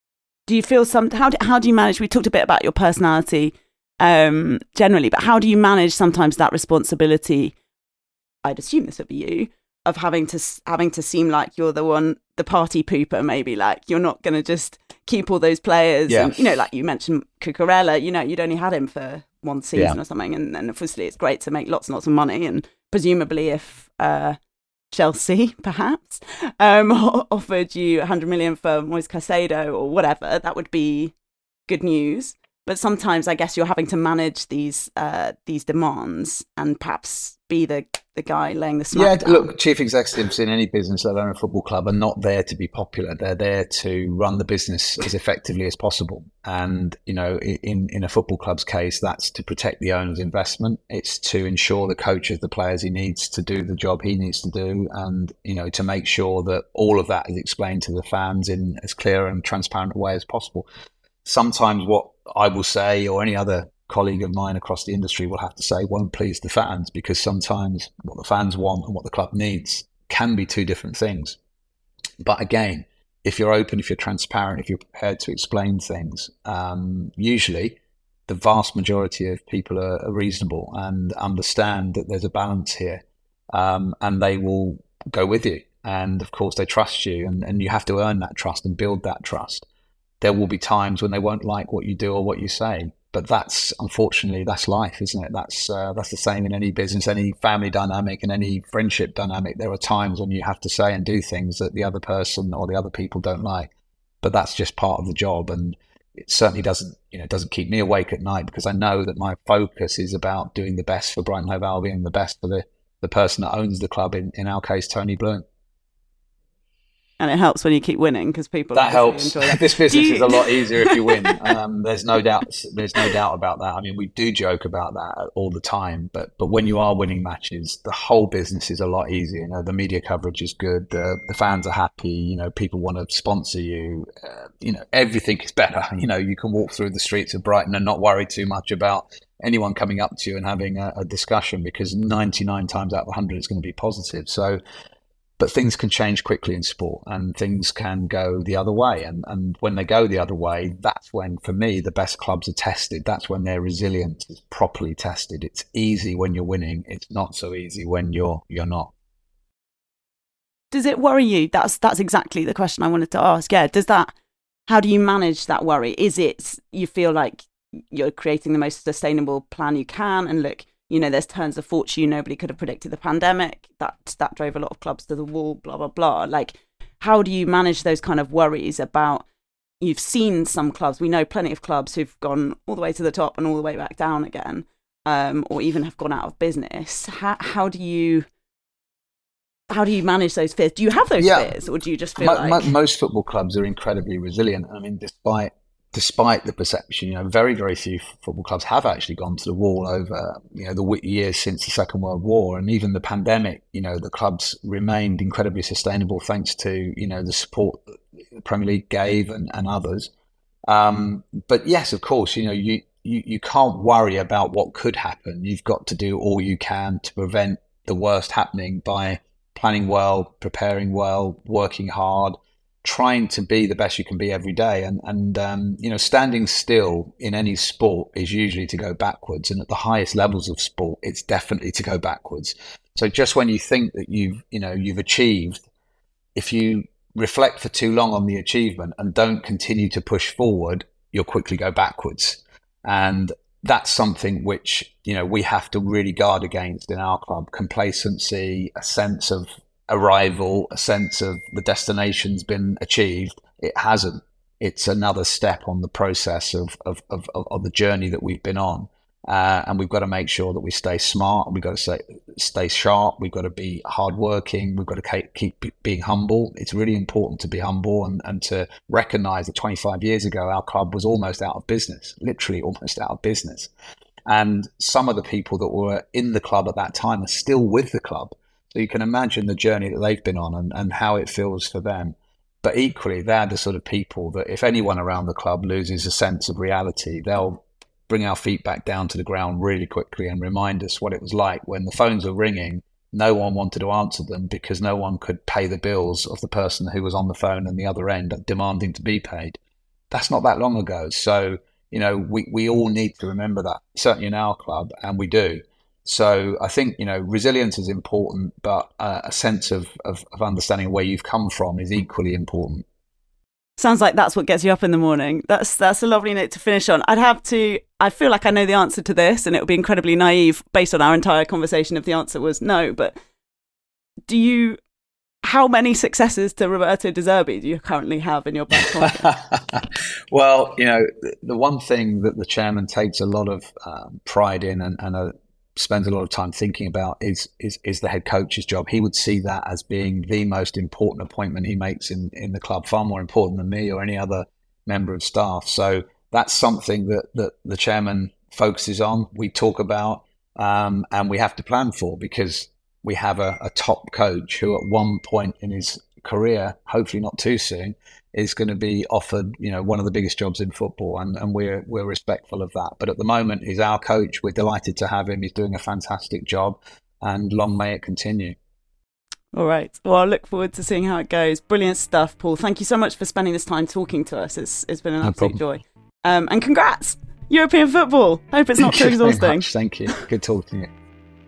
do you feel some, how do, how do you manage, we talked a bit about your personality um, generally, but how do you manage sometimes that responsibility, I'd assume this would be you, of having to having to seem like you're the one, the party pooper, maybe, like you're not going to just keep all those players. Yeah. And, you know, like you mentioned Cucurella, you know, you'd only had him for one season Yeah. or something. And, and obviously it's great to make lots and lots of money. And presumably if uh, Chelsea, perhaps, um, offered you one hundred million for Moise Caicedo or whatever, that would be good news. But sometimes I guess you're having to manage these uh, these demands and perhaps be the, the guy laying the smack Yeah, down. look, chief executives in any business, let alone a football club, are not there to be popular. They're there to run the business as effectively as possible. And, you know, in, in a football club's case, that's to protect the owner's investment. It's to ensure the coach has the players he needs to do the job he needs to do. And, you know, to make sure that all of that is explained to the fans in as clear and transparent a way as possible. Sometimes what I will say, or any other colleague of mine across the industry will have to say, won't please the fans, because sometimes what the fans want and what the club needs can be two different things. But again, if you're open, if you're transparent, if you're prepared to explain things, um, usually the vast majority of people are, are reasonable and understand that there's a balance here, um, and they will go with you. And of course, they trust you, and, and you have to earn that trust and build that trust. There will be times when they won't like what you do or what you say, but that's, unfortunately, that's life, isn't it? That's uh, that's the same in any business, any family dynamic, and any friendship dynamic. There are times when you have to say and do things that the other person or the other people don't like, but that's just part of the job. And it certainly doesn't, you know, doesn't keep me awake at night, because I know that my focus is about doing the best for Brighton Hove Albion, the best for the, the person that owns the club, in, in our case, Tony Bloom. And it helps when you keep winning, because people that helps. Enjoy that. This business you... is a lot easier if you win. Um, there's no doubt. There's no doubt about that. I mean, we do joke about that all the time, but but when you are winning matches, the whole business is a lot easier. You know, the media coverage is good. The the fans are happy. You know, people want to sponsor you. Uh, you know, everything is better. You know, you can walk through the streets of Brighton and not worry too much about anyone coming up to you and having a, a discussion, because ninety-nine times out of one hundred it's going to be positive. So. But things can change quickly in sport, and things can go the other way. And, and when they go the other way, that's when, for me, the best clubs are tested. That's when their resilience is properly tested. It's easy when you're winning. It's not so easy when you're you're not. Does it worry you? That's that's exactly the question I wanted to ask. Yeah. Does that? How do you manage that worry? Is it you feel like you're creating the most sustainable plan you can, and look, you know, there's turns of fortune. Nobody could have predicted the pandemic. That that drove a lot of clubs to the wall, blah, blah, blah. Like, how do you manage those kind of worries about, you've seen some clubs, we know plenty of clubs who've gone all the way to the top and all the way back down again, um, or even have gone out of business. How, how do you how do you manage those fears? Do you have those yeah. fears, or do you just feel mo- like... mo- most football clubs are incredibly resilient. I mean, despite... Despite the perception, you know, very, very few football clubs have actually gone to the wall over, you know, the years since the Second World War, and even the pandemic. You know, the clubs remained incredibly sustainable thanks to, you know, the support the Premier League gave and, and others. Um, but yes, of course, you know, you, you you can't worry about what could happen. You've got to do all you can to prevent the worst happening by planning well, preparing well, working hard, trying to be the best you can be every day. And, and um, you know, standing still in any sport is usually to go backwards. And at the highest levels of sport, it's definitely to go backwards. So just when you think that you've, you know, you've achieved, if you reflect for too long on the achievement and don't continue to push forward, you'll quickly go backwards. And that's something which, you know, we have to really guard against in our club. Complacency, a sense of arrival, a sense of the destination's been achieved. It hasn't. It's another step on the process of of of, of the journey that we've been on, uh, and we've got to make sure that we stay smart. We've got to stay stay sharp. We've got to be hardworking. We've got to keep being humble. It's really important to be humble and and to recognise that twenty-five years ago our club was almost out of business, literally almost out of business, and some of the people that were in the club at that time are still with the club. So you can imagine the journey that they've been on and, and how it feels for them. But equally, they're the sort of people that if anyone around the club loses a sense of reality, they'll bring our feet back down to the ground really quickly and remind us what it was like when the phones were ringing. No one wanted to answer them because no one could pay the bills of the person who was on the phone and the other end demanding to be paid. that's not that long ago. So, you know, we, we all need to remember that, certainly in our club, and we do. So I think, you know, resilience is important, but uh, a sense of, of, of understanding where you've come from is equally important. Sounds like that's what gets you up in the morning. That's that's a lovely note to finish on. I'd have to, I feel like I know the answer to this, and it would be incredibly naive based on our entire conversation if the answer was no, but do you, how many successes to Roberto De Zerbi do you currently have in your back pocket? Well, you know, the one thing that the chairman takes a lot of um, pride in and, and a, spends a lot of time thinking about is, is is the head coach's job. He would see that as being the most important appointment he makes in, in the club, far more important than me or any other member of staff. So that's something that, that the chairman focuses on, we talk about, um, and we have to plan for, because we have a, a top coach who at one point in his career, hopefully not too soon, is going to be offered, you know, one of the biggest jobs in football, and, and we're we're respectful of that. But at the moment, he's our coach. We're delighted to have him. He's doing a fantastic job, and long may it continue. All right. Well, I look forward to seeing how it goes. Brilliant stuff, Paul. Thank you so much for spending this time talking to us. It's it's been an No absolute problem. joy. Um, and congrats, European football. Hope it's not too Thank you very exhausting. much. Thank you. Good talking to you.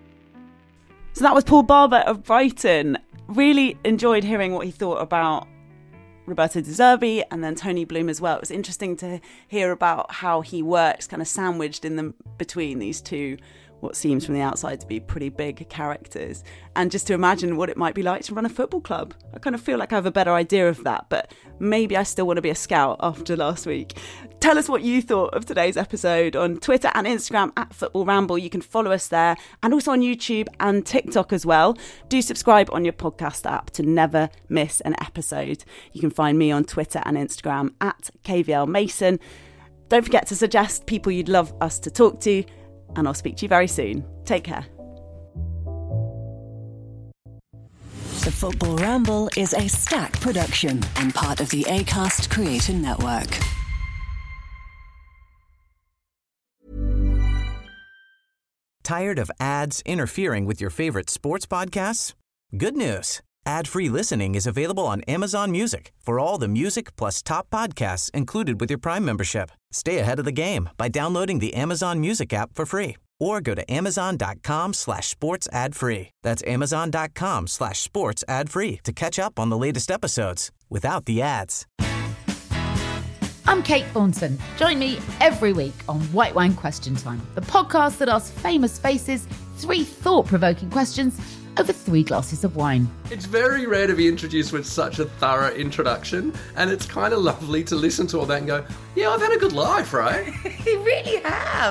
So that was Paul Barber of Brighton. Really enjoyed hearing what he thought about Roberto De Zerbi and then Tony Bloom as well. It was interesting to hear about how he works kind of sandwiched in the between these two, what seems from the outside to be pretty big characters, and just to imagine what it might be like to run a football club. I kind of feel like I have a better idea of that, but maybe I still want to be a scout after last week. Tell us what you thought of today's episode on Twitter and Instagram at Football Ramble. You can follow us there, and also on YouTube and TikTok as well. Do subscribe on your podcast app to never miss an episode. You can find me on Twitter and Instagram at K V L Mason. Don't forget to suggest people you'd love us to talk to, and I'll speak to you very soon. Take care. The Football Ramble is a Stack production and part of the Acast Creator Network. Tired of ads interfering with your favorite sports podcasts? Good news. Ad-free listening is available on Amazon Music for all the music plus top podcasts included with your Prime membership. Stay ahead of the game by downloading the Amazon Music app for free or go to amazon.com slash sports ad free. That's amazon.com slash sports ad free to catch up on the latest episodes without the ads. I'm Kate Thornton. Join me every week on White Wine Question Time, the podcast that asks famous faces three thought-provoking questions over three glasses of wine. It's very rare to be introduced with such a thorough introduction, and it's kind of lovely to listen to all that and go, yeah, I've had a good life, right? You really have.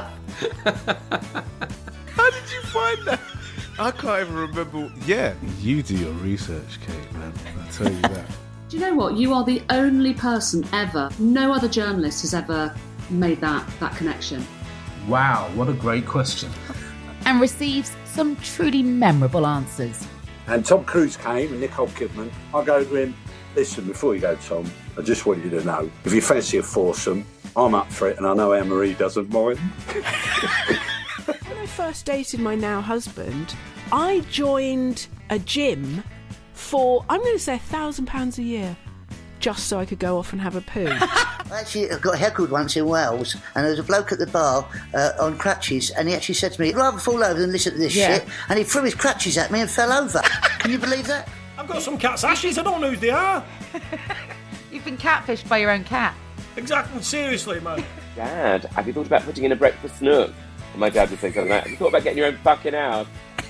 How did you find that? I can't even remember. Yeah, you do your research, Kate, man. I tell you that. Do you know what? You are the only person ever, no other journalist has ever made that, that connection. Wow, what a great question. And receives some truly memorable answers. And Tom Cruise came and Nicole Kidman. I go to him, listen, before you go, Tom, I just want you to know, if you fancy a foursome, I'm up for it, and I know Anne-Marie doesn't mind. When I first dated my now husband, I joined a gym for, I'm going to say, a thousand pounds a year, just so I could go off and have a poo. Actually, I got heckled once in Wales, and there was a bloke at the bar uh, on crutches, and he actually said to me, I'd rather fall over than listen to this Yeah. shit, and he threw his crutches at me and fell over. Can you believe that? I've got some cat's ashes, I don't know who they are. You've been catfished by your own cat. Exactly, seriously, man. Dad, have you thought about putting in a breakfast nook? And my dad would say something like, have you thought about getting your own fucking house?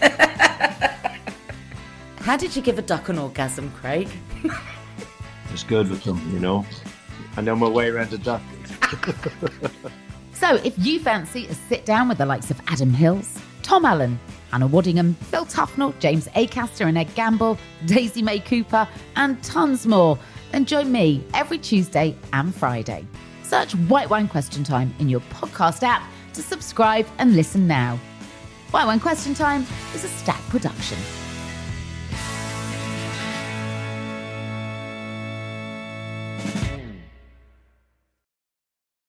How did you give a duck an orgasm, Craig? It's good with them, you know. And then we're way around a duck. So if you fancy a sit down with the likes of Adam Hills, Tom Allen, Hannah Waddingham, Phil Tufnell, James Acaster and Ed Gamble, Daisy May Cooper, and tons more, then join me every Tuesday and Friday. Search White Wine Question Time in your podcast app to subscribe and listen now. White Wine Question Time is a Stack production.